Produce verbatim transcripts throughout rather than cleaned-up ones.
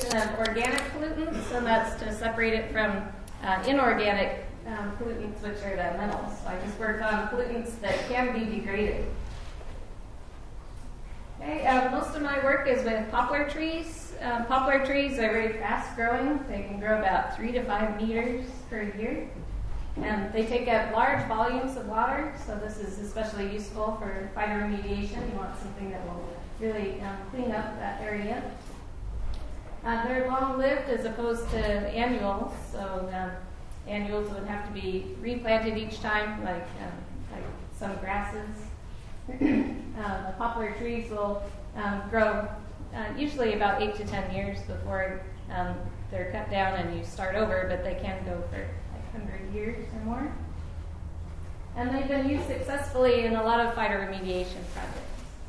definition of organic pollutants, and that's to separate it from uh, inorganic um, pollutants, which are the metals. So I just worked on pollutants that can be degraded. Okay, uh, most of my work is with poplar trees. Um, poplar trees are very fast growing. They can grow about three to five meters per year. And they take up large volumes of water, so this is especially useful for phytoremediation. You want something that will really um, clean up that area. Uh, they're long-lived as opposed to annuals, so um, annuals would have to be replanted each time, like um, like some grasses. uh, the poplar trees will um, grow uh, usually about eight to ten years before um, they're cut down and you start over, but they can go for like one hundred years or more. And they've been used successfully in a lot of phytoremediation projects.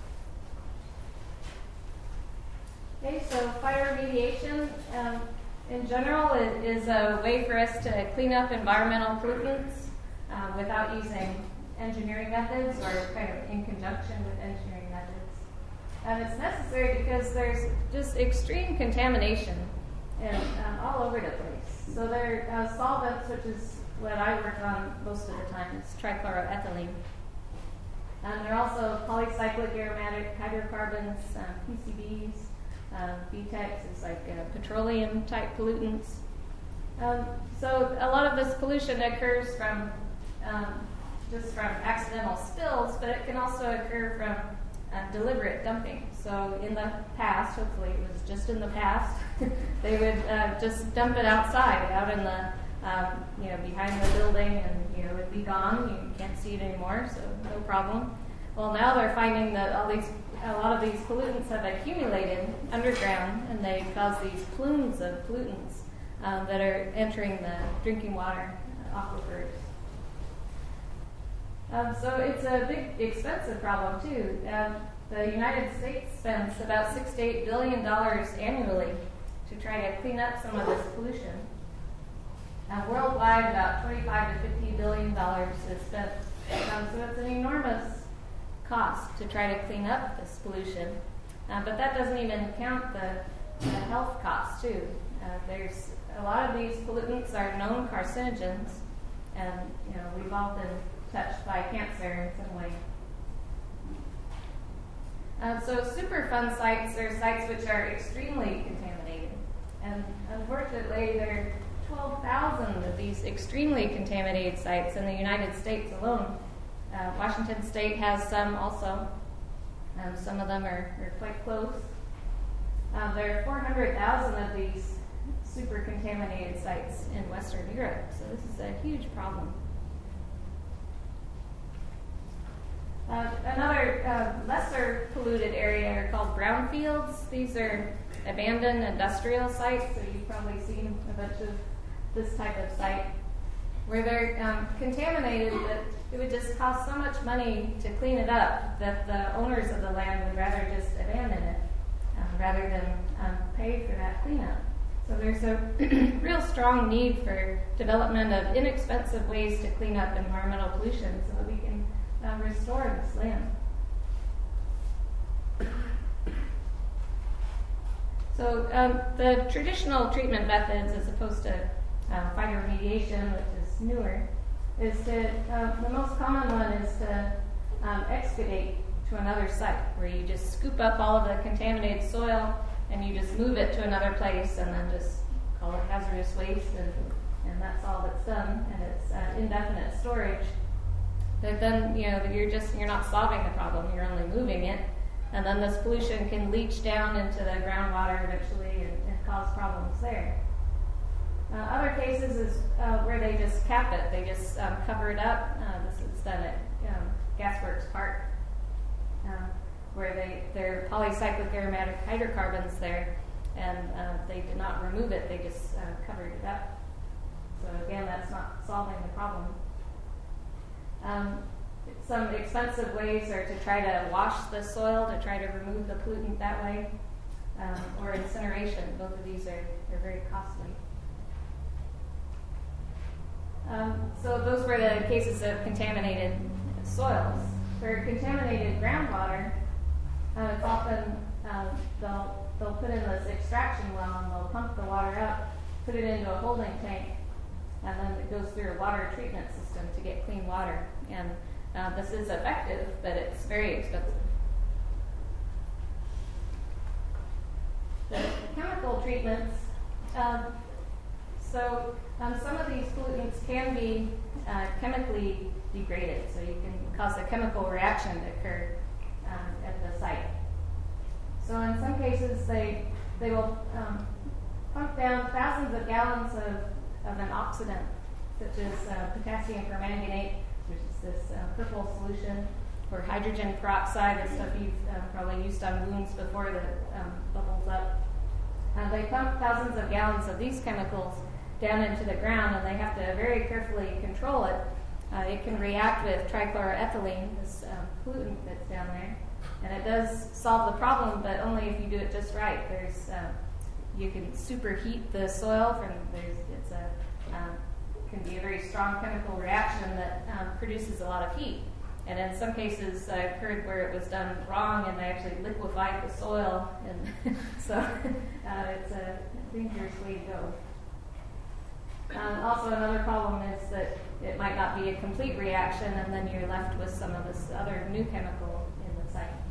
Okay, so phytoremediation um, in general is, is a way for us to clean up environmental pollutants uh, without using engineering methods or kind of in conjunction with engineering methods. And it's necessary because there's just extreme contamination in, um, all over the place. So there are uh, solvents, which is what I work on most of the time. It's trichloroethylene. And there are also polycyclic aromatic hydrocarbons, um, P C Bs. Um, B TEX is like uh, petroleum-type pollutants. Um, so a lot of this pollution occurs from um, just from accidental spills, but it can also occur from uh, deliberate dumping. So in the past, hopefully it was just in the past, they would uh, just dump it outside, out in the um, you know behind the building, and you know it would be gone. You can't see it anymore, so no problem. Well, now they're finding that all these a lot of these pollutants have accumulated underground, and they cause these plumes of pollutants um, that are entering the drinking water aquifers. Um, so it's a big, expensive problem too. Um, the United States spends about six to eight billion dollars annually to try to clean up some of this pollution. Uh, worldwide, about twenty-five to fifty billion dollars is spent. Um, so it's an enormous cost to try to clean up this pollution, uh, but that doesn't even count the, the health costs too. Uh, there's a lot of these pollutants are known carcinogens, and you know we've all been touched by cancer in some way. Uh, so Superfund sites are sites which are extremely contaminated, and unfortunately there are twelve thousand of these extremely contaminated sites in the United States alone. Uh, Washington State has some also. Um, some of them are, are quite close. Um, there are four hundred thousand of these super contaminated sites in Western Europe, so this is a huge problem. Uh, another uh, lesser polluted area are called brownfields. These are abandoned industrial sites, so you've probably seen a bunch of this type of site where they're um, contaminated, but it would just cost so much money to clean it up that the owners of the land would rather just abandon it um, rather than um, pay for that cleanup. So there's a real strong need for development of inexpensive ways to clean up environmental pollution so that we can uh, restore this land. So um, the traditional treatment methods, as opposed to um, phytoremediation, which is newer, is to, uh, the most common one is to um, excavate to another site, where you just scoop up all of the contaminated soil and you just move it to another place and then just call it hazardous waste, and, and that's all that's done, and it's uh, indefinite storage. But then, you know, you're just, you're not solving the problem, you're only moving it, and then this pollution can leach down into the groundwater eventually and, and cause problems there. Uh, other cases is uh, where they just cap it. They just um, cover it up. Uh, this is done at um, Gasworks Park, uh, where they they're polycyclic aromatic hydrocarbons there, and uh, they did not remove it. They just uh, covered it up. So again, that's not solving the problem. Um, some expensive ways are to try to wash the soil to try to remove the pollutant that way, um, or incineration. Both of these are, are very costly. Um, so those were the cases of contaminated soils. For contaminated groundwater, uh, it's often uh, they'll they'll put in this extraction well and they'll pump the water up, put it into a holding tank, and then it goes through a water treatment system to get clean water. And uh, this is effective, but it's very expensive. The chemical treatments, um, so um, some of these pollutants can be uh, chemically degraded, so you can cause a chemical reaction to occur um, at the site. So in some cases, they they will um, pump down thousands of gallons of, of an oxidant, such as uh, potassium permanganate, which is this uh, purple solution, or hydrogen peroxide, the stuff you've uh, probably used on wounds before that um, bubbles up. Uh, they pump thousands of gallons of these chemicals down into the ground, and they have to very carefully control it. Uh, it can react with trichloroethylene, this um, pollutant that's down there, and it does solve the problem, but only if you do it just right. There's um, you can superheat the soil. From there's it's a um, can be a very strong chemical reaction that um, produces a lot of heat. And in some cases, I've heard where it was done wrong, and they actually liquefied the soil, and so uh, it's a dangerous way to go. Um, also, another problem is that it might not be a complete reaction, and then you're left with some of this other new chemical in the site.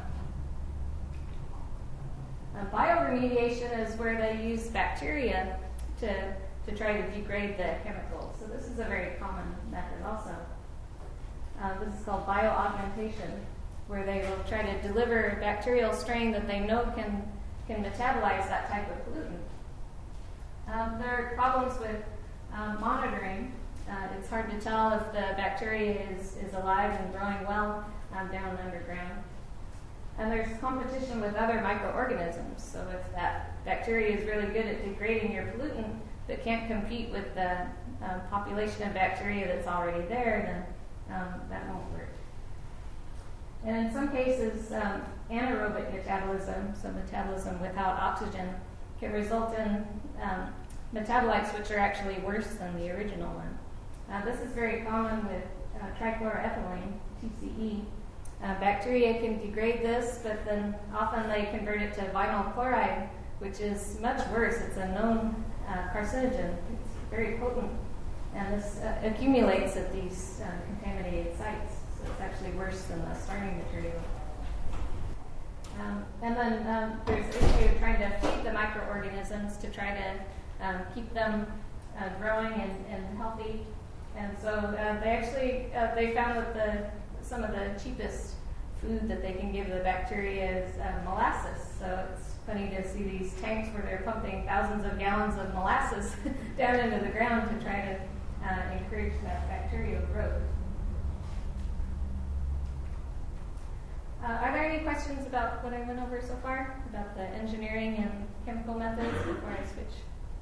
Uh, bioremediation is where they use bacteria to, to try to degrade the chemicals. So this is a very common method also. Uh, this is called bioaugmentation, where they will try to deliver a bacterial strain that they know can, can metabolize that type of pollutant. Um, there are problems with um, monitoring. Uh, it's hard to tell if the bacteria is, is alive and growing well um, down underground. And there's competition with other microorganisms. So if that bacteria is really good at degrading your pollutant but can't compete with the um, population of bacteria that's already there, then um, that won't work. And in some cases, um, anaerobic metabolism, so metabolism without oxygen, can result in um, metabolites which are actually worse than the original one. Uh, this is very common with uh, trichloroethylene, T C E. Uh, bacteria can degrade this, but then often they convert it to vinyl chloride, which is much worse. It's a known uh, carcinogen. It's very potent, and this uh, accumulates at these uh, contaminated sites. So it's actually worse than the starting material. Um, and then um, there's the issue of trying to feed the microorganisms to try to um, keep them uh, growing and, and healthy. And so uh, they actually uh, they found that the some of the cheapest food that they can give the bacteria is uh, molasses. So it's funny to see these tanks where they're pumping thousands of gallons of molasses down into the ground to try to uh, encourage that bacterial growth. Uh, are there any questions about what I went over so far, about the engineering and chemical methods before I switch?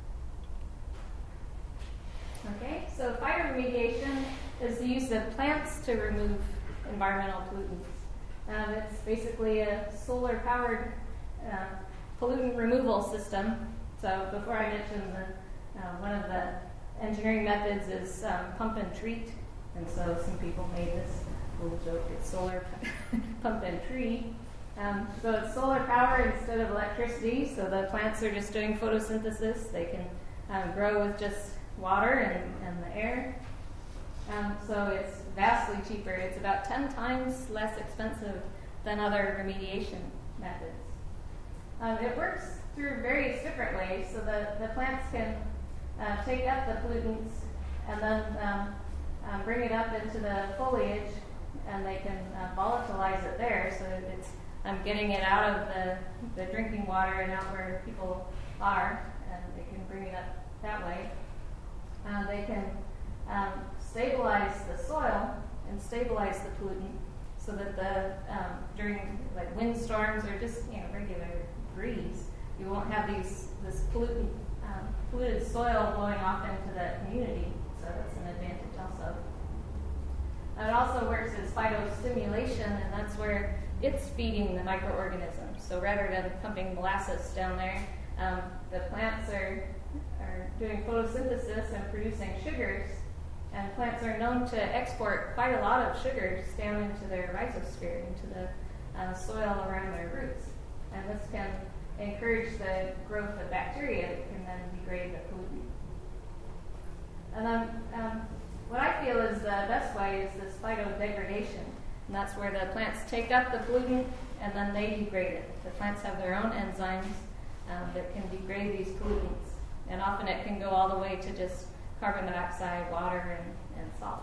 Okay, so phytoremediation is the use of plants to remove environmental pollutants. Um, it's basically a solar-powered uh, pollutant removal system. So before I mentioned the, uh, one of the engineering methods is um, pump and treat, and so some people made this little joke, it's solar pump and treat. Um, so it's solar power instead of electricity, so the plants are just doing photosynthesis. They can um, grow with just water and, and the air. Um, so it's vastly cheaper. It's about ten times less expensive than other remediation methods. Um, it works through various different ways. So the, the plants can uh, take up the pollutants and then um, um, bring it up into the foliage, and they can uh, volatilize it there. So it's um, getting it out of the, the drinking water and out where people are, and they can bring it up that way. Uh, they can um, stabilize the soil and stabilize the pollutant so that the um, during like windstorms or just you know regular breeze, you won't have these this pollutant um, polluted soil blowing off into the community. So that's an advantage also. And it also works as phytostimulation, and that's where it's feeding the microorganisms. So rather than pumping molasses down there, um, the plants are are doing photosynthesis and producing sugars. And plants are known to export quite a lot of sugars down into their rhizosphere, into the uh, soil around their roots. And this can encourage the growth of bacteria that can then degrade the pollutant. And then um, what I feel is the best way is this phytodegradation. And that's where the plants take up the pollutant and then they degrade it. The plants have their own enzymes um, that can degrade these pollutants. And often it can go all the way to just carbon dioxide, water, and, and salt,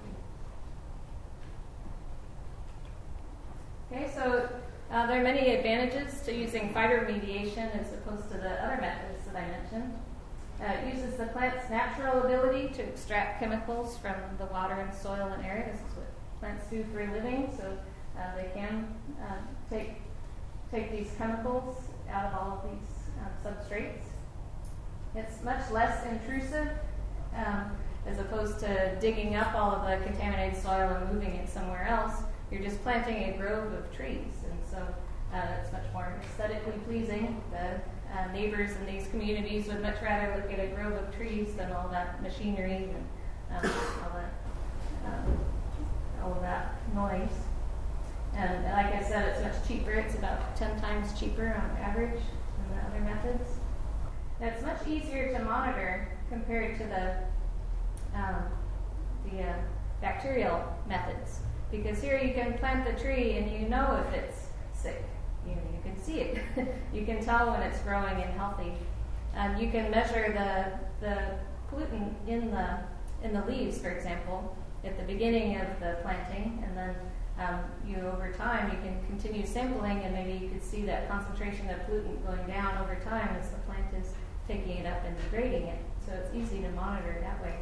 basically. Okay, so uh, there are many advantages to using phytoremediation as opposed to the other methods that I mentioned. Uh, it uses the plant's natural ability to extract chemicals from the water and soil and air. This is what plants do for a living, so uh, they can uh, take take these chemicals out of all of these um, substrates. It's much less intrusive um, as opposed to digging up all of the contaminated soil and moving it somewhere else. You're just planting a grove of trees, and so uh, it's much more aesthetically pleasing. The uh, neighbors in these communities would much rather look at a grove of trees than all that machinery and um, all that um, all of that noise. And like I said, it's much cheaper. It's about ten times cheaper on average than the other methods. And it's much easier to monitor compared to the um, the uh, bacterial methods, because here you can plant the tree and you know if it's sick. You know, you can see it. You can tell when it's growing and healthy. Um, you can measure the the pollutant in the in the leaves, for example, at the beginning of the planting, and then um, you over time you can continue sampling, and maybe you could see that concentration of pollutant going down over time as the plant is taking it up and degrading it. So it's easy to monitor that way.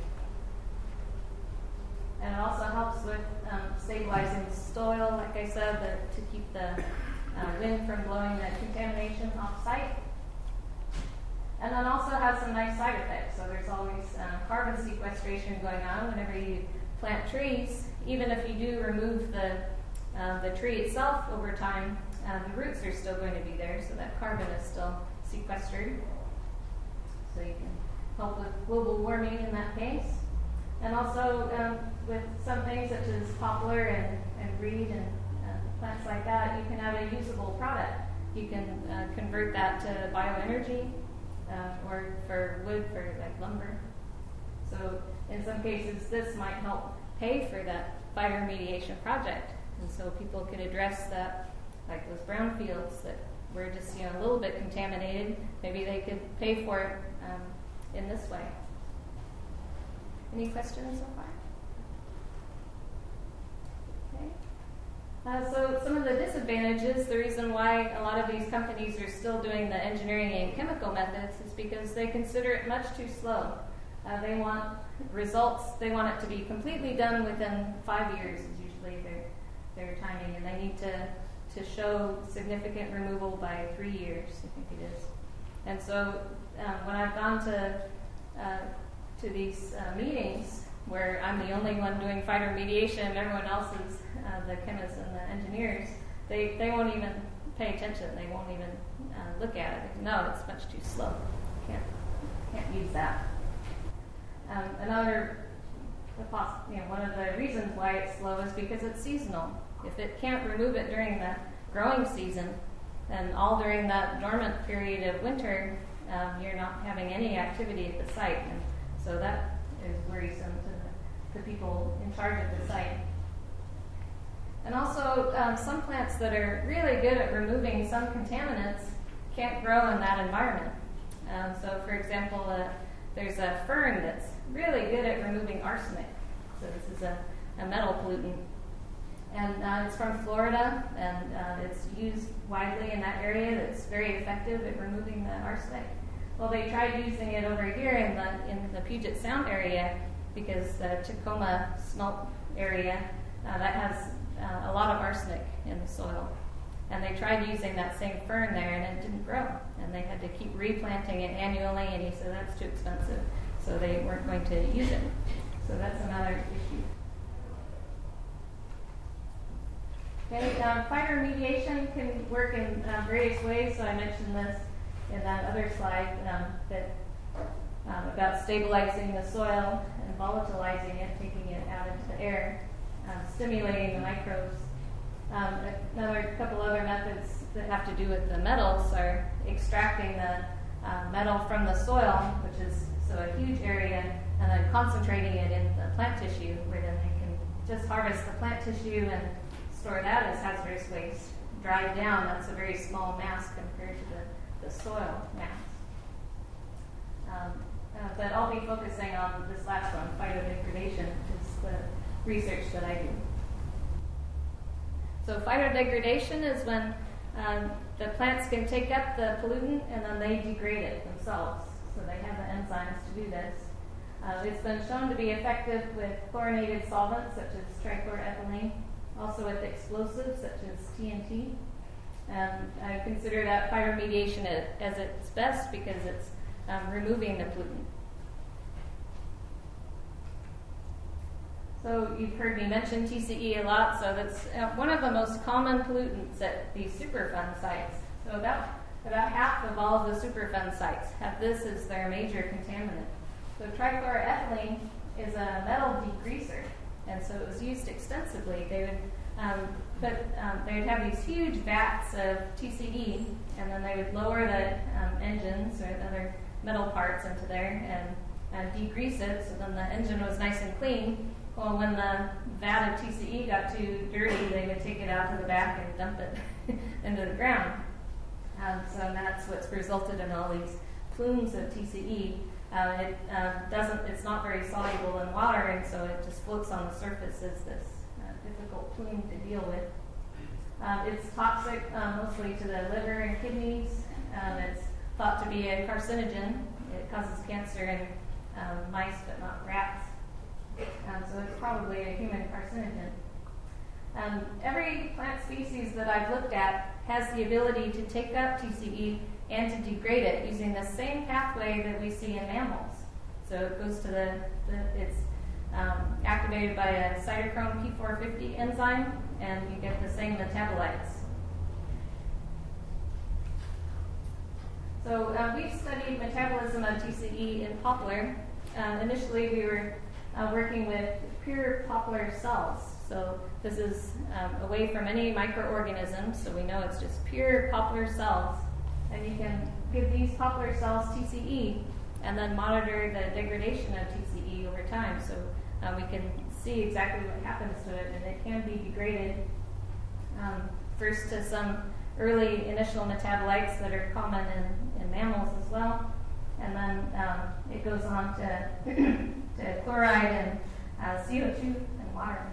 And it also helps with um, stabilizing the soil, like I said, the, to keep the uh, wind from blowing the contamination off site. And then also has some nice side effects. So there's always uh, carbon sequestration going on whenever you plant trees. Even if you do remove the uh, the tree itself over time, uh, the roots are still going to be there, so that carbon is still sequestered. So you can help with global warming in that case. And also um, with some things such as poplar and, and reed and uh, plants like that, you can have a usable product. You can uh, convert that to bioenergy uh, or for wood for like lumber. So in some cases, this might help pay for that phytoremediation project. And so people could address that, like those brown fields that were just you know a little bit contaminated. Maybe they could pay for it um, in this way. Any questions so far? Okay. Uh, so some of the disadvantages, the reason why a lot of these companies are still doing the engineering and chemical methods is because they consider it much too slow. Uh, they want results, they want it to be completely done within five years is usually their, their timing, and they need to, to show significant removal by three years, I think it is. And so um, when I've gone to uh, to these uh, meetings where I'm the only one doing phytoremediation and everyone else is uh, the chemists and the engineers, they, they won't even pay attention. They won't even uh, look at it. No, it's much too slow. Can't can't use that. Um, another, you know, one of the reasons why it's slow is because it's seasonal. If it can't remove it during the growing season, then all during that dormant period of winter, um, you're not having any activity at the site. And so that is worrisome to the, the people in charge of the site. And also, um, some plants that are really good at removing some contaminants can't grow in that environment. Um, so, for example, uh, there's a fern that's really good at removing arsenic. So this is a, a metal pollutant. And uh, it's from Florida, and uh, it's used widely in that area. That's very effective at removing the arsenic. Well, they tried using it over here in the in the Puget Sound area because the Tacoma smelt area, uh, that has uh, a lot of arsenic in the soil. And they tried using that same fern there, and it didn't grow. And they had to keep replanting it annually, and he said that's too expensive. So they weren't going to use it. So that's another issue. Okay, um, phytoremediation can work in uh, various ways. So I mentioned this in that other slide um, that um, about stabilizing the soil and volatilizing it, taking it out into the air, um, stimulating the microbes. Um, another couple other methods that have to do with the metals are extracting the uh, metal from the soil, which is so a huge area, and then concentrating it in the plant tissue, where then they can just harvest the plant tissue and store that as hazardous waste. Dried down, that's a very small mass compared to the, the soil mass. Um, uh, but I'll be focusing on this last one, phytodegradation, is the research that I do. So phytodegradation is when um, the plants can take up the pollutant and then they degrade it themselves. So they have the enzymes to do this. Uh, it's been shown to be effective with chlorinated solvents such as trichloroethylene, also with explosives such as T N T. And I consider that phytoremediation as its best because it's um, removing the pollutant. So you've heard me mention T C E a lot, so that's uh, one of the most common pollutants at these Superfund sites. So about, about half of all of the Superfund sites have this as their major contaminant. So trichloroethylene is a metal degreaser, and so it was used extensively. They would um, put, um, they would have these huge vats of T C E, and then they would lower the um, engines or other metal parts into there and, and degrease it, so then the engine was nice and clean. Well, when the vat of T C E got too dirty, they would take it out to the back and dump it into the ground. Um, so that's what's resulted in all these plumes of T C E. Uh, it uh, doesn't, it's not very soluble in water, and so it just floats on the surface as this uh, difficult plume to deal with. Uh, it's toxic uh, mostly to the liver and kidneys. Um, it's thought to be a carcinogen. It causes cancer in um, mice, but not rats. Um, so it's probably a human carcinogen. Um, every plant species that I've looked at has the ability to take up T C E and to degrade it using the same pathway that we see in mammals. So it goes to the, the it's um, activated by a cytochrome P four fifty enzyme, and you get the same metabolites. So uh, we've studied metabolism of T C E in poplar. Uh, initially, we were uh, working with pure poplar cells. So this is um, away from any microorganisms, so we know it's just pure poplar cells. And you can give these poplar cells T C E and then monitor the degradation of T C E over time. So uh, we can see exactly what happens to it, and it can be degraded um, first to some early initial metabolites that are common in, in mammals as well. And then um, it goes on to, to chloride and uh, C O two and water.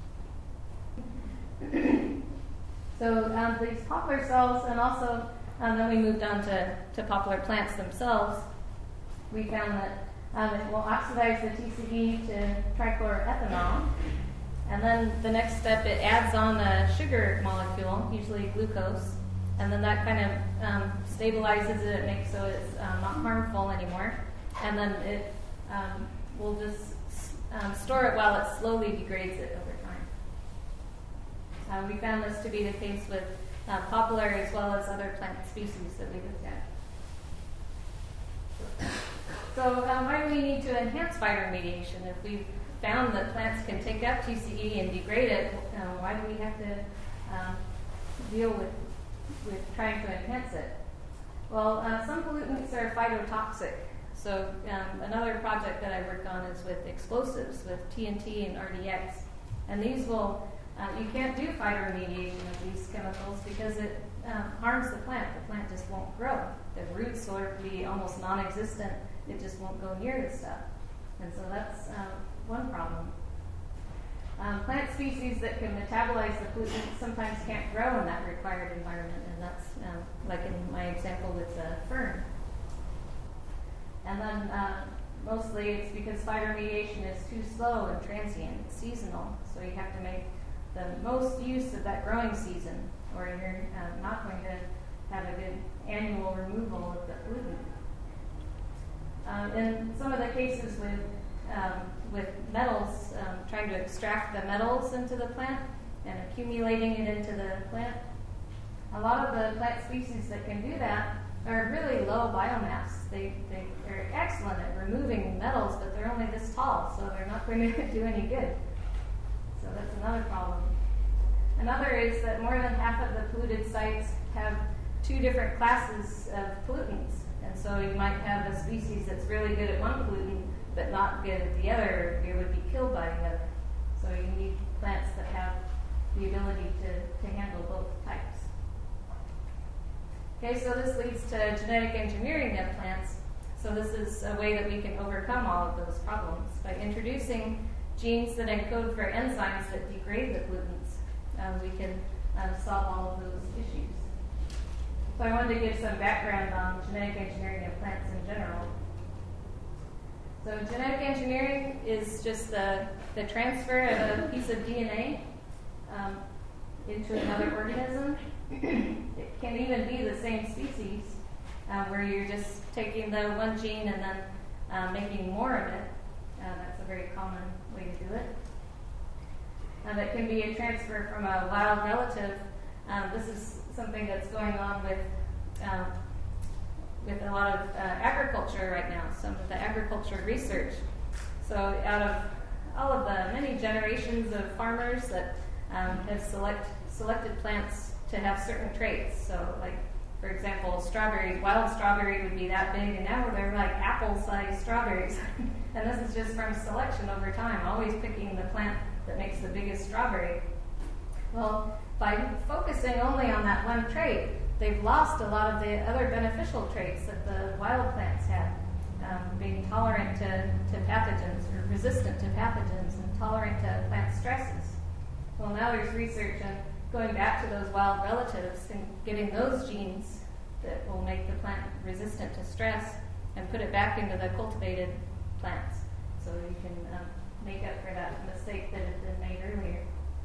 So um, these poplar cells, and also um, then we moved on to, to poplar plants themselves. We found that um, it will oxidize the T C E to trichloroethanol, and then the next step, it adds on a sugar molecule, usually glucose, and then that kind of um, stabilizes it, it makes so it's um, not harmful anymore, and then it um, will just um, store it while it slowly degrades it over time. Uh, we found this to be the case with uh, poplar as well as other plant species that we looked at. So um, why do we need to enhance phytoremediation? If we've found that plants can take up T C E and degrade it, um, why do we have to um, deal with, with trying to enhance it? Well, uh, some pollutants are phytotoxic. So um, another project that I work on is with explosives, with T N T and R D X. And these will, uh, you can't do phytoremediation of these chemicals because it um, harms the plant. The plant just won't grow. The roots will be almost non-existent. It just won't go near the stuff. And so that's um, one problem. Um, plant species that can metabolize the pollutants sometimes can't grow in that required environment, and that's um, like in my example with the fern. And then uh, mostly it's because phytoremediation is too slow and transient, it's seasonal, so you have to make the most use of that growing season, or you're uh, not going to have a good annual removal of the pollutant. Um, in some of the cases with um, with metals, um, trying to extract the metals into the plant and accumulating it into the plant, a lot of the plant species that can do that are really low biomass. They, they, they're excellent at removing metals, but they're only this tall, so they're not going to do any good. So that's another problem. Another is that more than half of the polluted sites have two different classes of pollutants. And so you might have a species that's really good at one pollutant, but not good at the other, or it would be killed by the other. So you need plants that have the ability to, to handle both types. Okay, so this leads to genetic engineering of plants. So this is a way that we can overcome all of those problems by introducing genes that encode for enzymes that degrade the pollutants. Um, we can um, solve all of those issues. So I wanted to give some background on genetic engineering of plants in general. So genetic engineering is just the, the transfer of a piece of D N A um, into another organism. It can even be the same species, uh, where you're just taking the one gene and then uh, making more of it. Uh, that's a very common way to do it. Um, it can be a transfer from a wild relative. Um, this is something that's going on with um, with a lot of uh, agriculture right now, some of the agriculture research. So out of all of the many generations of farmers that um, have select, selected plants to have certain traits. So like, for example, strawberries, wild strawberry would be that big, and now they're like apple-sized strawberries. And this is just from selection over time, always picking the plant that makes the biggest strawberry. Well, by focusing only on that one trait, they've lost a lot of the other beneficial traits that the wild plants had, um, being tolerant to, to pathogens, or resistant to pathogens, and tolerant to plant stresses. Well, now there's research on going back to those wild relatives and getting those genes that will make the plant resistant to stress and put it back into the cultivated plants, so you can um, make up for that mistake that had been made earlier.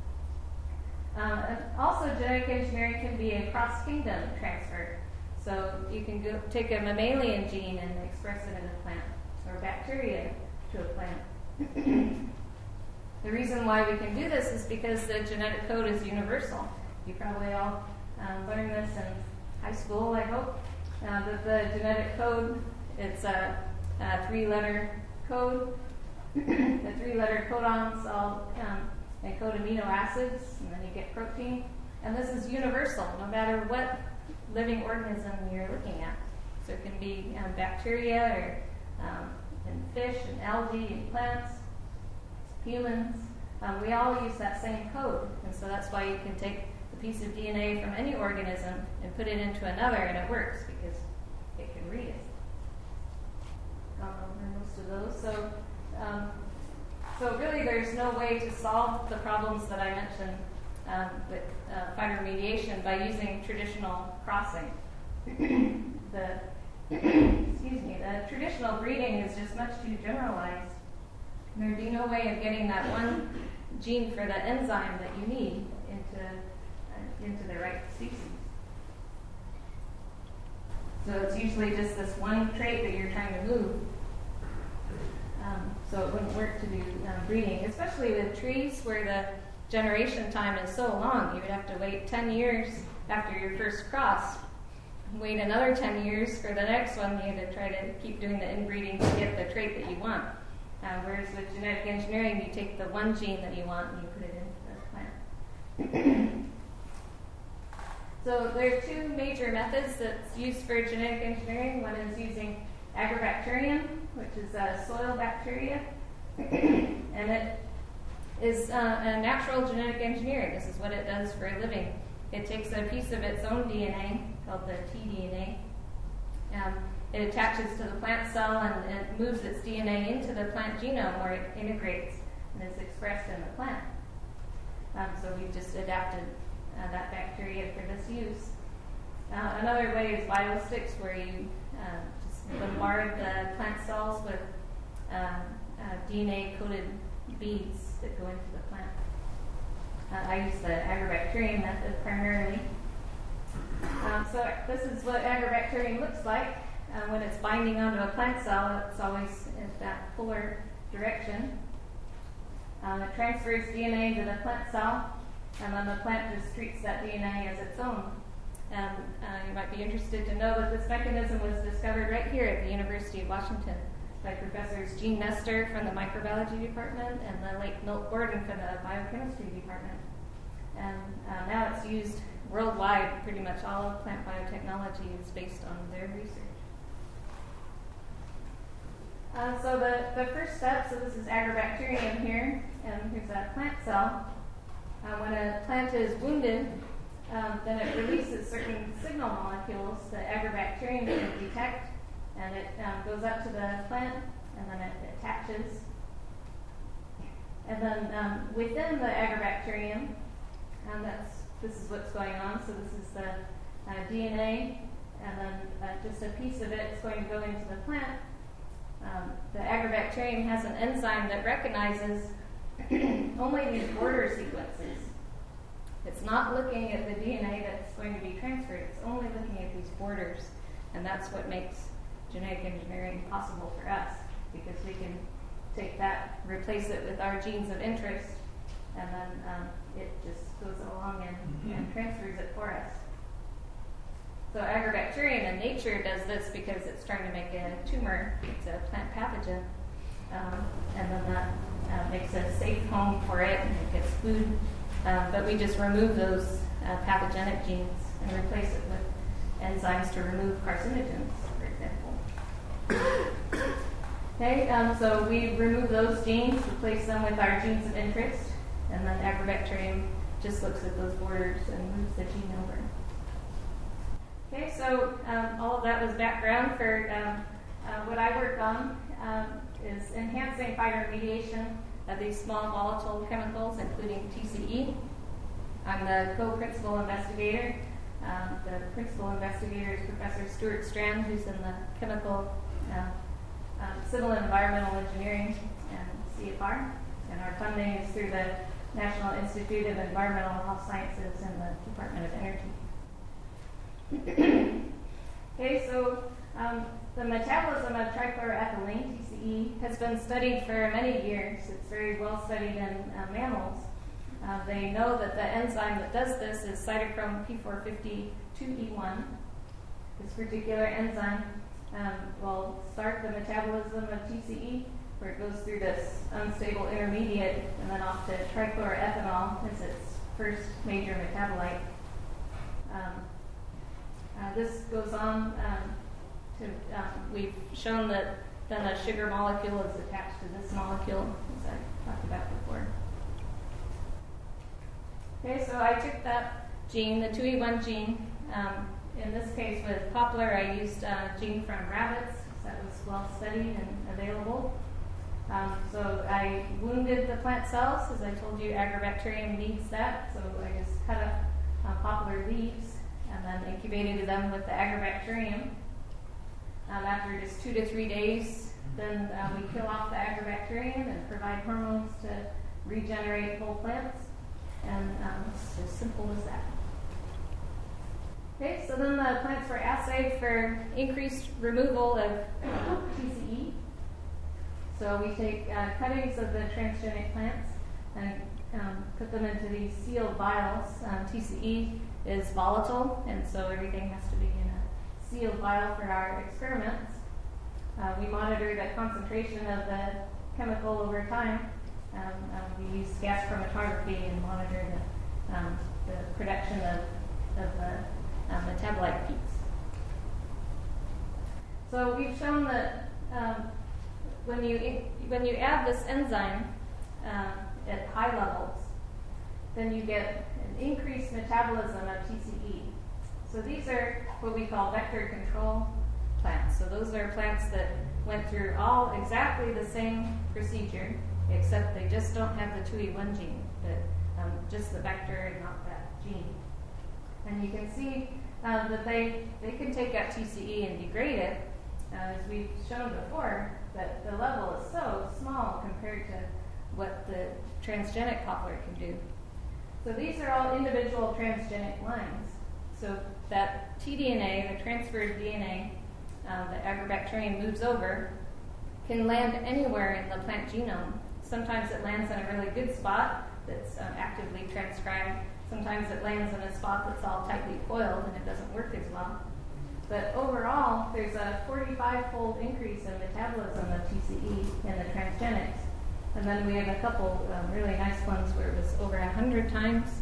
Um, and also, genetic engineering can be a cross-kingdom transfer. So you can go take a mammalian gene and express it in a plant, or bacteria to a plant. The reason why we can do this is because the genetic code is universal. You probably all um, learned this in high school, I hope, uh, that the genetic code, it's a, a three-letter code. The three-letter codons all um, encode amino acids, and then you get protein. And this is universal, no matter what living organism you're looking at. So it can be um, bacteria, or um, in fish, and algae, and plants, humans. Um, we all use that same code. And so that's why you can take a piece of D N A from any organism and put it into another, and it works, because it can read it. Gone over most of those. So, um, so really there's no way to solve the problems that I mentioned um, with uh, phytoremediation by using traditional crossing. the, excuse me, the traditional breeding is just much too generalized. There'd be no way of getting that one gene for the enzyme that you need into, uh, into the right species. So it's usually just this one trait that you're trying to move. Um, so it wouldn't work to do um, breeding, especially with trees where the generation time is so long. You would have to wait ten years after your first cross, wait another ten years for the next one. You had to try to keep doing the inbreeding to get the trait that you want. Uh, whereas with genetic engineering, you take the one gene that you want and you put it into the plant. So there are two major methods that's used for genetic engineering. One is using agrobacterium, which is a soil bacteria, and it is uh, a natural genetic engineering. This is what it does for a living. It takes a piece of its own D N A, called the t D N A. Um, it attaches to the plant cell and it moves its D N A into the plant genome, where it integrates and is expressed in the plant. Um, so we've just adapted uh, that bacteria for this use. Uh, another way is biosticks, where you uh, just bombard the plant cells with uh, uh, D N A-coated beads that go into the plant. Uh, I use the agrobacterium method primarily. Um, so this is what agrobacterium looks like. Uh, when it's binding onto a plant cell, it's always in that polar direction. Um, it transfers D N A to the plant cell, and then the plant just treats that D N A as its own. And uh, you might be interested to know that this mechanism was discovered right here at the University of Washington by Professors Gene Nestor from the microbiology department and the late Milt Gordon from the biochemistry department. and uh, now it's used worldwide. Pretty much all of plant biotechnology is based on their research. Uh, so the, the first step, so this is agrobacterium here, and here's a plant cell. Uh, when a plant is wounded, um, then it releases certain signal molecules that agrobacterium can detect, and it um, goes up to the plant, and then it attaches. And then um, within the agrobacterium, um, that's this is what's going on. So this is the uh, D N A, and then uh, just a piece of it is going to go into the plant. Um, the agrobacterium has an enzyme that recognizes only these border sequences. It's not looking at the D N A that's going to be transferred. It's only looking at these borders, and that's what makes genetic engineering possible for us, because we can take that, replace it with our genes of interest, and then um, it just goes along and, mm-hmm. and transfers it for us. So agrobacterium in nature does this because it's trying to make a tumor. It's a plant pathogen, um, and then that uh, makes a safe home for it, and it gets food. Um, but we just remove those uh, pathogenic genes and replace it with enzymes to remove carcinogens, for example. Okay, um, so we remove those genes, replace them with our genes of interest, and then agrobacterium just looks at those borders and moves the gene over. Okay, so um, all of that was background for um, uh, what I work on um, is enhancing phytoremediation of these small volatile chemicals, including T C E. I'm the co-principal investigator. Um, the principal investigator is Professor Stuart Strand, who's in the chemical uh, um, civil and environmental engineering and C F R. And our funding is through the National Institute of Environmental Health Sciences and the Department of Energy. Okay, so um, the metabolism of trichloroethylene, T C E, has been studied for many years. It's very well studied in uh, mammals. Uh, they know that the enzyme that does this is cytochrome P four fifty-two E one. This particular enzyme um, will start the metabolism of T C E, where it goes through this unstable intermediate and then off to trichloroethanol as its first major metabolite. Um, uh, this goes on um, to, um, we've shown that then a sugar molecule is attached to this molecule, as I talked about before. Okay, so I took that gene, the two E one gene. Um, in this case with poplar, I used a gene from rabbits, so that was well studied and available. Um, so I wounded the plant cells. As I told you, agrobacterium needs that, so I just cut up uh, poplar leaves and then incubated them with the agrobacterium. Um, after just two to three days, then uh, we kill off the agrobacterium and provide hormones to regenerate whole plants. And um, it's as simple as that. Okay, so then the plants were assayed for increased removal of T C E. So we take uh, cuttings of the transgenic plants and um, put them into these sealed vials. Um, T C E is volatile, and so everything has to be in a sealed vial for our experiments. Uh, we monitor the concentration of the chemical over time. Um, um, we use gas chromatography and monitor the, um, the production of, of the um, metabolite peaks. So we've shown that um, when you when you add this enzyme uh, at high levels, then you get an increased metabolism of T C E. So these are what we call vector control plants. So those are plants that went through all exactly the same procedure, except they just don't have the two E one gene, but um, just the vector and not that gene. And you can see uh, that they, they can take out T C E and degrade it, uh, as we've shown before, that the level is so small compared to what the transgenic poplar can do. So these are all individual transgenic lines. So that tDNA, the transferred D N A, uh, the agrobacterium moves over, can land anywhere in the plant genome. Sometimes it lands in a really good spot that's um, actively transcribed. Sometimes it lands in a spot that's all tightly coiled and it doesn't work as well. But overall, there's a forty-five-fold increase in metabolism of T C E in the transgenics. And then we have a couple um, really nice ones where it was over one hundred times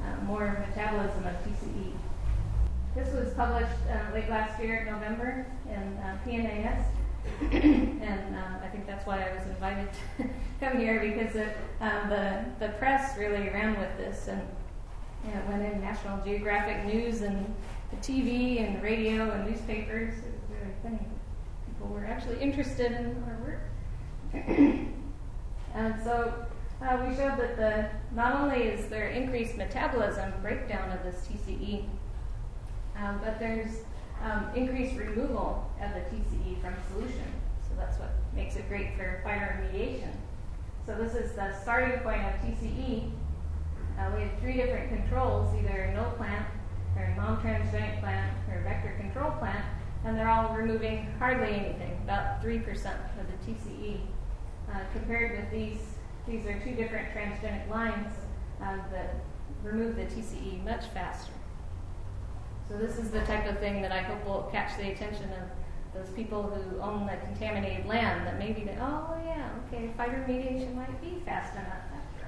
uh, more metabolism of T C E. This was published uh, late last year in November in uh, P N A S, and uh, I think that's why I was invited to come here, because it, uh, the the press really ran with this, and you know, it went in National Geographic News and the T V and radio and newspapers. It was really funny. People were actually interested in our work. And so uh, we showed that the not only is there increased metabolism, breakdown of this T C E, um, but there's um, increased removal of the T C E from solution. So that's what makes it great for fire remediation. So this is the starting point of T C E. Uh, we have three different controls, either a no plant, or a non-transgenic plant, or a vector control plant, and they're all removing hardly anything, about three percent of the T C E. Uh, compared with these, these are two different transgenic lines uh, that remove the T C E much faster. So this is the type of thing that I hope will catch the attention of those people who own the contaminated land, that maybe they, oh yeah, okay, fire remediation might be fast enough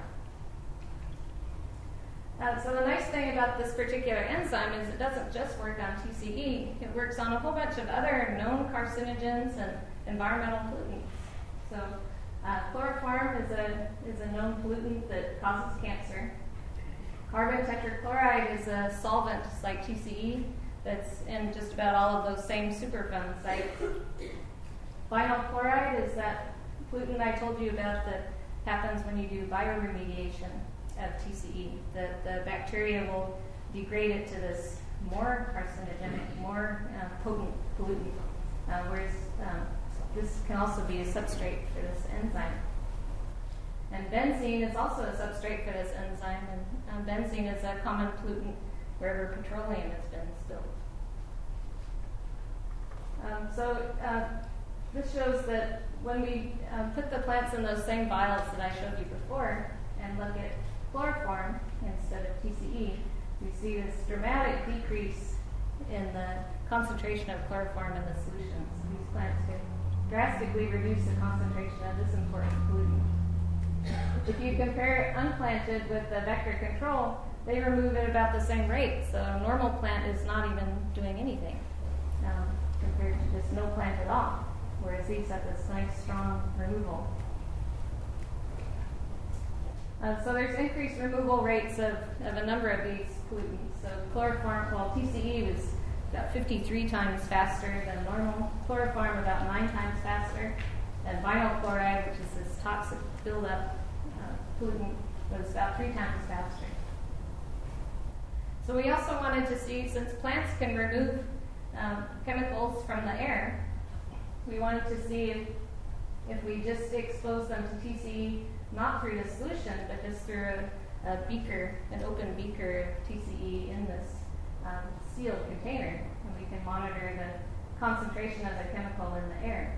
after all. Uh, so the nice thing about this particular enzyme is it doesn't just work on T C E, it works on a whole bunch of other known carcinogens and environmental pollutants. So uh, chloroform is a, is a known pollutant that causes cancer. Carbon tetrachloride is a solvent just like T C E that's in just about all of those same Superfund sites. Vinyl chloride is that pollutant I told you about that happens when you do bioremediation of T C E. The, the bacteria will degrade it to this more carcinogenic, more uh, potent pollutant, uh, whereas um, this can also be a substrate for this enzyme. And benzene is also a substrate for this enzyme, and um, benzene is a common pollutant wherever petroleum has been spilled. Um, so uh, this shows that when we um, put the plants in those same vials that I showed you before and look at chloroform instead of T C E, we see this dramatic decrease in the concentration of chloroform in the solutions. These plants can drastically reduce the concentration of this important pollutant. If you compare it unplanted with the vector control, they remove at about the same rate. So a normal plant is not even doing anything um, compared to just no plant at all, whereas these have this nice, strong removal. Uh, so there's increased removal rates of, of a number of these pollutants. So chloroform, well, T C E was about fifty-three times faster than normal. Chloroform about nine times faster. And vinyl chloride, which is this toxic buildup uh, pollutant, was about three times faster. So we also wanted to see, since plants can remove um, chemicals from the air, we wanted to see if, if we just expose them to T C E, not through the solution, but just through a, a beaker, an open beaker of T C E in this um, sealed container, and we can monitor the concentration of the chemical in the air.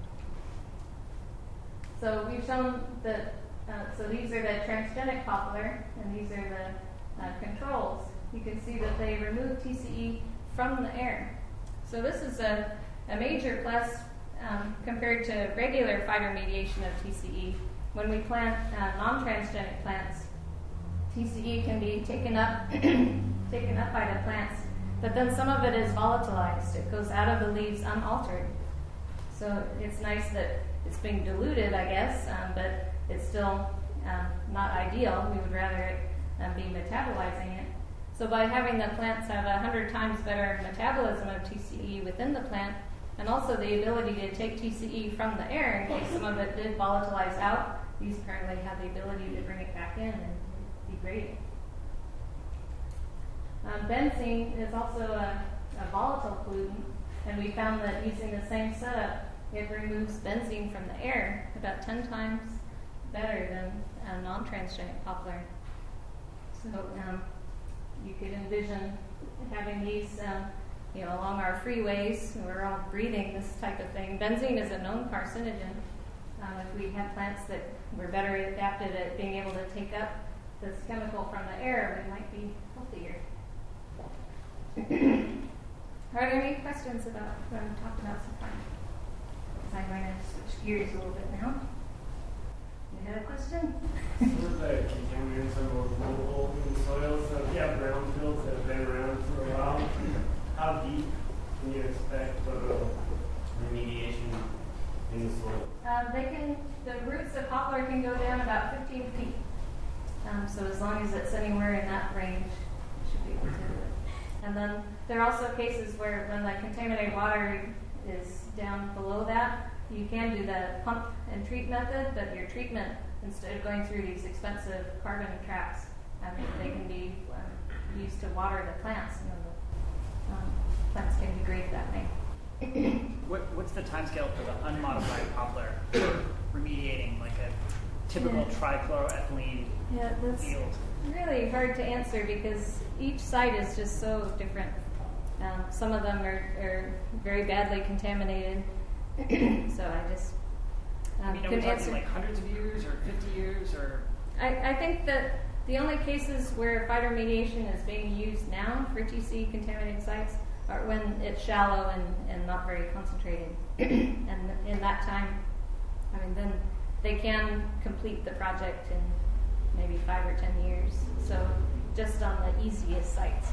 So we've shown that, uh, so these are the transgenic poplar, and these are the uh, controls. You can see that they remove T C E from the air. So this is a, a major plus um, compared to regular phytoremediation of T C E. When we plant uh, non-transgenic plants, T C E can be taken up, taken up by the plants, but then some of it is volatilized. It goes out of the leaves unaltered. So it's nice that it's being diluted, I guess, um, but it's still um, not ideal. We would rather it um, be metabolizing it. So by having the plants have a hundred times better metabolism of T C E within the plant, and also the ability to take T C E from the air in case some of it did volatilize out, these apparently have the ability to bring it back in and degrade it. Um, benzene is also a, a volatile pollutant, and we found that using the same setup, it removes benzene from the air about ten times better than a non-transgenic poplar. So um, you could envision having these um, you know, along our freeways. We're all breathing this type of thing. Benzene is a known carcinogen. Um, if we had plants that were better adapted at being able to take up this chemical from the air, we might be healthier. Are there any questions about what I'm talking about so far? I'm going to switch gears a little bit now. You had a question? With the contaminants and removal in the soil, so if you have brownfields that have been around for a while, how deep can you expect uh, remediation in the soil? Um, they can, the roots of poplar can go down about fifteen feet. Um, so as long as it's anywhere in that range, you should be able to do it. And then there are also cases where when the contaminated water is down below that, you can do the pump and treat method, but your treatment, instead of going through these expensive carbon traps, I mean, they can be um, used to water the plants, and then the um, plants can degrade that way. What, what's the timescale for the unmodified poplar for remediating like a typical Yeah. trichloroethylene Yeah, that's field? really hard to answer because each site is just so different. Um, some of them are, are very badly contaminated, so I just um, I mean, are we couldn't talking answer. like hundreds of years or fifty years or? I, I think that the only cases where phytoremediation is being used now for T C E contaminated sites are when it's shallow and, and not very concentrated. And in that time, I mean, then they can complete the project in maybe five or ten years. So just on the easiest sites.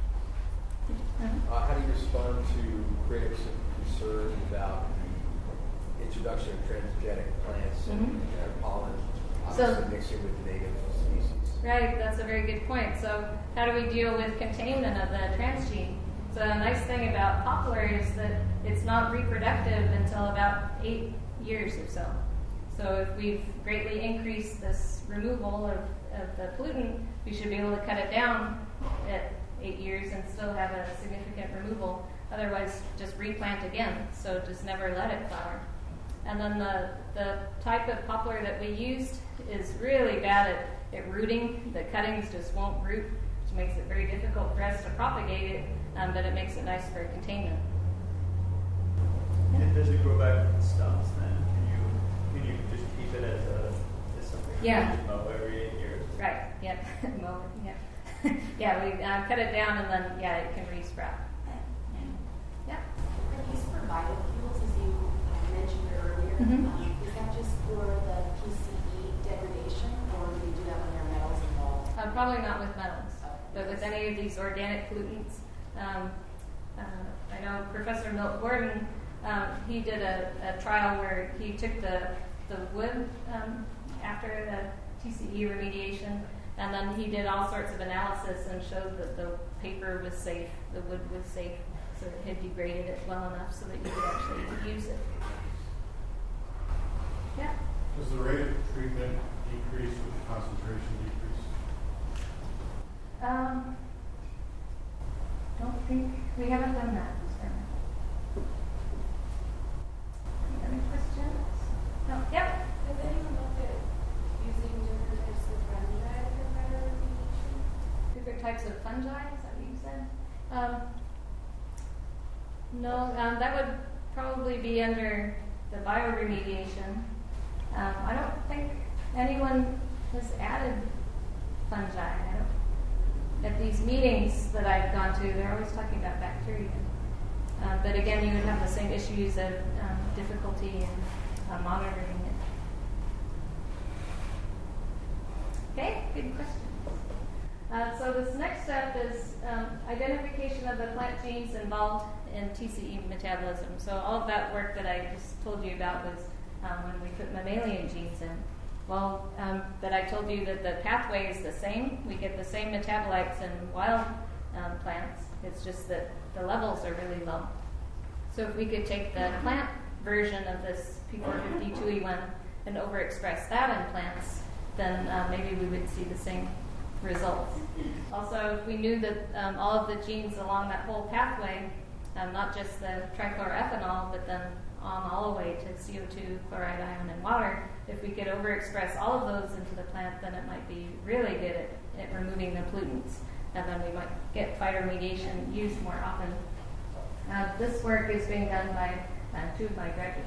Uh-huh. Uh, how do you respond to critics and concern about the introduction of transgenic plants and Mhm. uh, pollen, So- obviously mixing with the native species? Right, that's a very good point. So how do we deal with containment of the transgene? So the nice thing about poplar is that it's not reproductive until about eight years or so. So if we've greatly increased this removal of, of the pollutant, we should be able to cut it down at eight years and still have a significant removal. Otherwise, just replant again. So just never let it flower. And then the, the type of poplar that we used is really bad at, at rooting. The cuttings just won't root, which makes it very difficult for us to propagate it, um, but it makes it nice for containment. And does it grow back with the stumps then? Can you can you just keep it as a as something Yeah. you just mow every eight years? Right, yep, mow, yep. Yeah, we uh, cut it down and then, yeah, it can resprout. Yeah. Are these for biofuels, as you uh, mentioned earlier? Mhm. Um, is that just for the P C E degradation, or do you do that when there are metals involved? Uh, probably not with metals, but with any of these organic pollutants. Um, uh, I know Professor Milt Gordon, um, he did a, a trial where he took the, the wood um, after the T C E remediation, and then he did all sorts of analysis and showed that the paper was safe, the wood was safe, so it had degraded it well enough so that you could actually use it. Yeah. Does the rate of treatment decrease with the concentration decrease? Um, don't think, we haven't done that experiment. Any other questions? No, yep. Has anyone looked at using different types of fungi for bioremediation? Different types of fungi, is that what you said? Um, no, um, that would probably be under the bioremediation. Um, I don't think anyone has added fungi. I don't. At these meetings that I've gone to, they're always talking about bacteria. Um, but again, you would have the same issues of um, difficulty in uh, monitoring it. Okay, good question. Uh, so this next step is um, identification of the plant genes involved in T C E metabolism. So all of that work that I just told you about was um, when we put mammalian genes in. Well, um, but I told you that the pathway is the same. We get the same metabolites in wild um, plants. It's just that the levels are really low. So if we could take the plant version of this P four fifty-two E one and overexpress that in plants, then uh, maybe we would see the same results. Also, if we knew that um, all of the genes along that whole pathway, um, not just the trichloroethanol, but then on all the way to C O two, chloride ion, and water, if we could overexpress all of those into the plant, then it might be really good at, at removing the pollutants, and then we might get phytoremediation used more often. Uh, this work is being done by uh, two of my graduate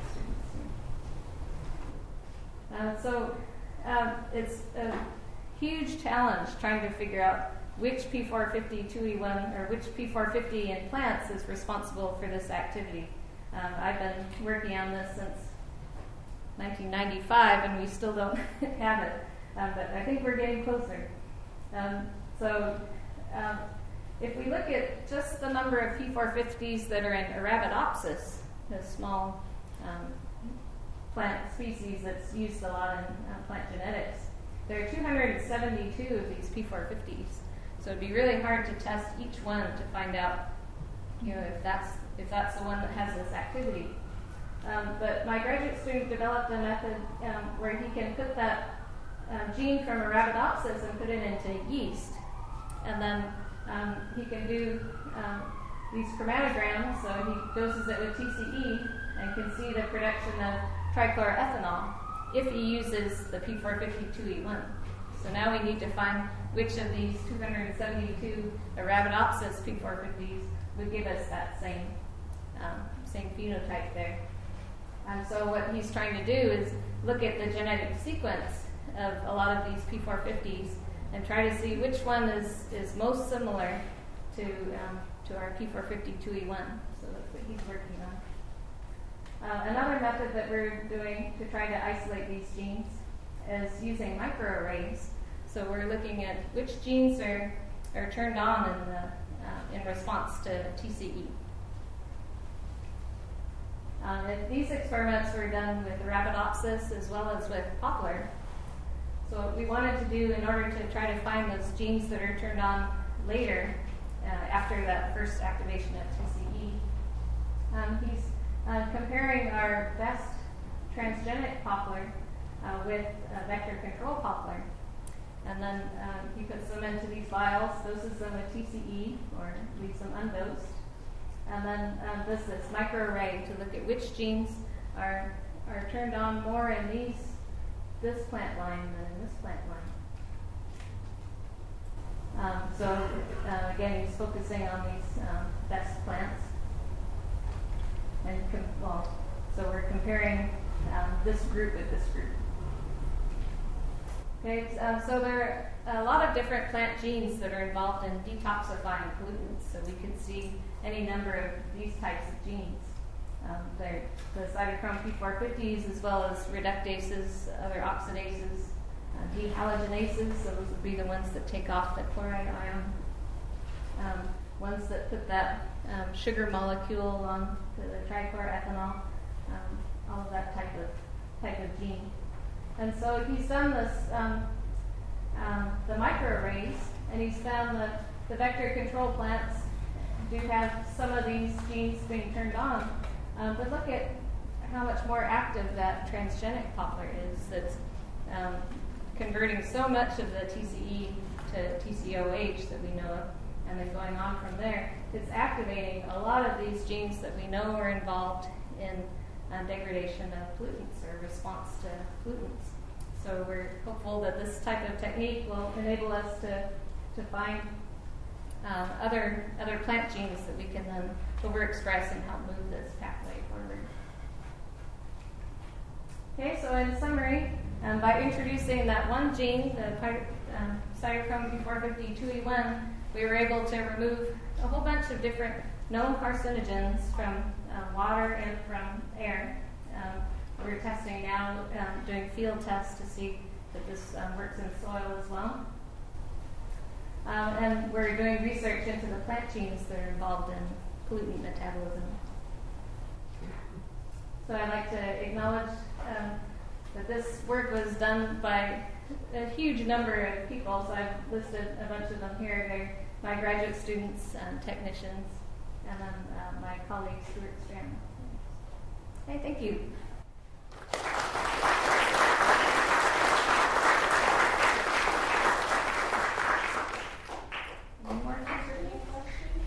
students. Uh, so uh, it's a huge challenge trying to figure out which P four fifty-two E one or which P four fifty in plants is responsible for this activity. Um, I've been working on this since nineteen ninety-five, and we still don't have it. Um, but I think we're getting closer. Um, so um, if we look at just the number of P four fifties that are in Arabidopsis, the small um, plant species that's used a lot in uh, plant genetics, there are two hundred seventy-two of these P four fifties. So it'd be really hard to test each one to find out, you know, if that's if that's the one that has this activity. Um, but my graduate student developed a method um, where he can put that um, gene from Arabidopsis and put it into yeast, and then um, he can do um, these chromatograms. So he doses it with T C E and can see the production of trichloroethanol if he uses the P four fifty-two E one. So now we need to find which of these two hundred seventy-two Arabidopsis P four fifties would give us that same um, same phenotype there. And so what he's trying to do is look at the genetic sequence of a lot of these P four fifties and try to see which one is, is most similar to um, to our P four fifty-two E one. So that's what he's working on. Uh, another method that we're doing to try to isolate these genes is using microarrays. So we're looking at which genes are, are turned on in, the, uh, in response to T C E. Um, if these experiments were done with Arabidopsis as well as with poplar. So what we wanted to do in order to try to find those genes that are turned on later, uh, after that first activation of T C E, um, he's uh, comparing our best transgenic poplar uh, with uh, vector control poplar. And then um, he puts them into these vials, doses them with T C E, or leaves them undosed. And then um, does this microarray to look at which genes are are turned on more in these this plant line than in this plant line. Um, so uh, again, he's focusing on these um, best plants, and com- well, so we're comparing um, this group with this group. Okay, um, so there are a lot of different plant genes that are involved in detoxifying pollutants. So we can see any number of these types of genes. Um, they're the cytochrome P four fifties, as well as reductases, other oxidases, uh, dehalogenases. So those would be the ones that take off the chloride ion. Um, ones that put that um, sugar molecule on the trichloroethanol. Um, all of that type of type of gene. And so he's done this, um, um, the microarrays, and he's found that the vector control plants do have some of these genes being turned on. Um, but look at how much more active that transgenic poplar is, that's um, converting so much of the T C E to T C O H that we know of, and then going on from there. It's activating a lot of these genes that we know are involved in Uh, degradation of pollutants or response to pollutants. So we're hopeful that this type of technique will enable us to to find um, other other plant genes that we can then overexpress and help move this pathway forward. Okay, so in summary, um, by introducing that one gene, the um, cytochrome P four fifty-two E one, we were able to remove a whole bunch of different known carcinogens from uh, water and from air. Um, we're testing now, um, doing field tests to see that this um, works in soil as well. Um, and we're doing research into the plant genes that are involved in pollutant metabolism. So I'd like to acknowledge um, that this work was done by a huge number of people. So I've listed a bunch of them here. They're my graduate students, um, technicians, and then uh, my colleague, Stuart Strand. Okay, thank you. Any more concerning questions?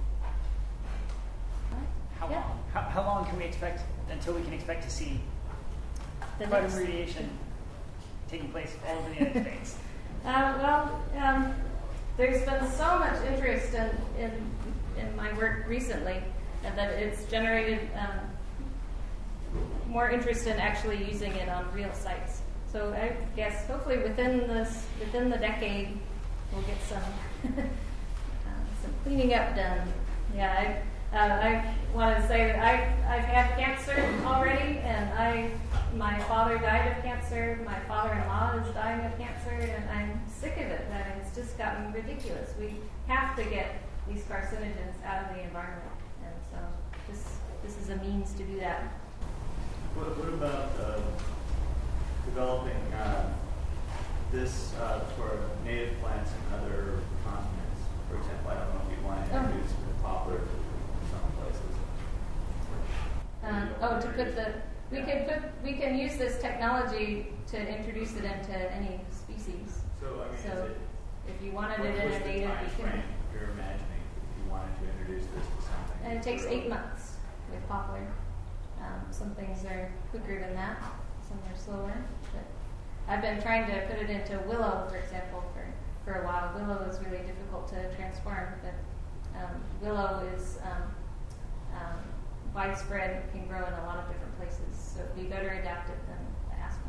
How Yeah. long? How, how long can we expect until we can expect to see The photo next- radiation taking place all over the United States? Uh, well, um, there's been so much interest in, in, in my work recently, and that it's generated um, more interest in actually using it on real sites. So I guess hopefully within this within the decade, we'll get some uh, some cleaning up done. Yeah, uh, I want to say that I, I've had cancer already, and I, my father died of cancer, my father-in-law is dying of cancer, and I'm sick of it, and it's just gotten ridiculous. We have to get these carcinogens out of the environment, and so this, this is a means to do that. What, what about uh, developing uh, this uh, for native plants in other continents? For example, I don't know if you want to Oh. introduce the poplar to some places. Um, oh, to put the, we can put, we can use this technology to introduce it into any species. So, I mean, So is it, if you wanted what, it in what's a the native, time you frame can. you're imagining if you wanted to introduce this to something? And it takes eight months with poplar. Um, some things are quicker than that, some are slower. But I've been trying to put it into willow, for example, for, for a while. Willow is really difficult to transform, but um, willow is um, um, widespread, can grow in a lot of different places, so it'd be better adapted than the aspen.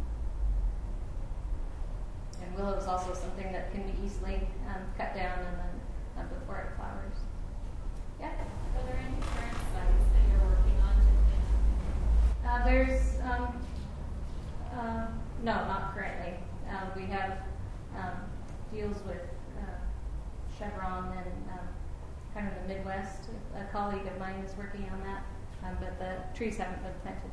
And willow is also something that can be easily um, cut down and then um, before it flowers. Yeah. Are there any current studies that you're working on to Uh, there's, um, uh, no, not currently. Um, we have um, deals with uh, Chevron and um, kind of the Midwest. A colleague of mine is working on that, um, but the trees haven't been planted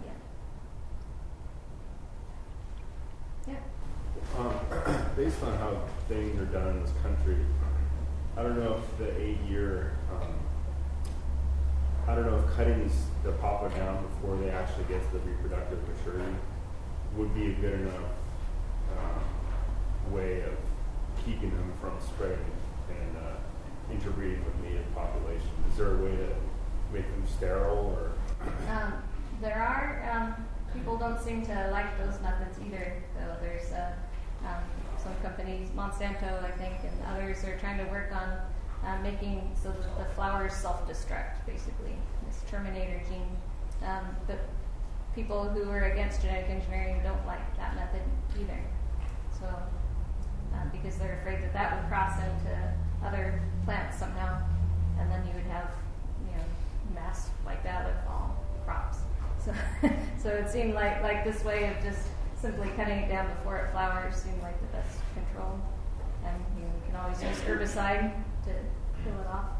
yet. Yeah. Um, based on how things are done in this country, I don't know if the eight-year, um, I don't know if cutting these, the poplar down before they actually get to the reproductive maturity would be a good enough um, way of keeping them from spreading and uh, interbreeding with native population. Is there a way to make them sterile, or? Um, there are, um, people don't seem to like those methods either, though. There's uh, um, some companies, Monsanto, I think, and others are trying to work on uh, making so that the flowers self-destruct, basically, this terminator gene. Um, but people who are against genetic engineering don't like that method either. So, uh, because they're afraid that that would cross into other plants somehow, and then you would have, you know, mass wiped out of all crops. So, so it seemed like like this way of just simply cutting it down before it flowers seemed like the best control. And you know, you can always use herbicide to kill it off.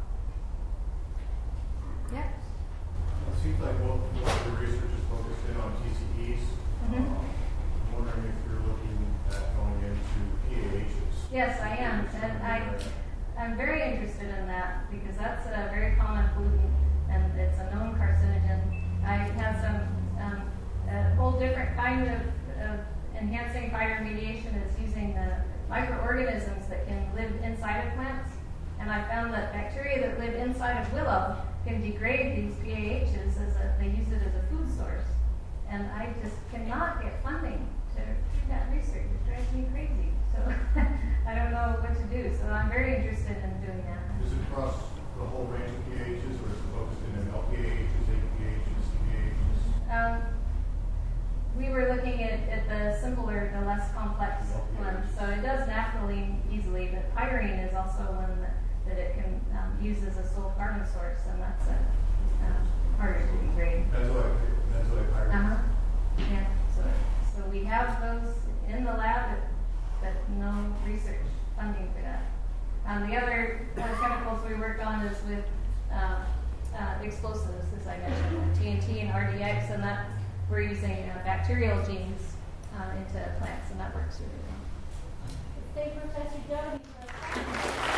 Yeah. It seems like most of the research is focused in on T C Es. Mhm. Um, I'm wondering if you're looking at going into P A Hs. Yes, I am, and I I'm very interested in that because that's a very common pollutant and it's a known carcinogen. I had some um, a whole different kind of, of enhancing phytoremediation is using the microorganisms that can live inside of plants, and I found that bacteria that live inside of willow can degrade these P A Hs as a, they use it as a food source, and I just cannot get funding to do that research. It drives me crazy. So I don't know what to do. So I'm very interested in doing that. Is it across the whole range of P A Hs, or is it focused in L P A Hs, A P A Hs, C P A Hs? Um, we were looking at, at the simpler, the less complex ones. So it does naphthalene easily, but pyrene is also one that, that it can um, use as a sole carbon source, and that's a, um, harder to degrade. That's what I, that's what I Uh huh. pirated. Yeah. So, so we have those in the lab, but, but no research funding for that. Um, the other uh, chemicals we work on is with uh, uh, explosives, as I mentioned, T N T and R D X, and that we're using uh, bacterial genes uh, into plants, and that works really well. Thank Professor Doty for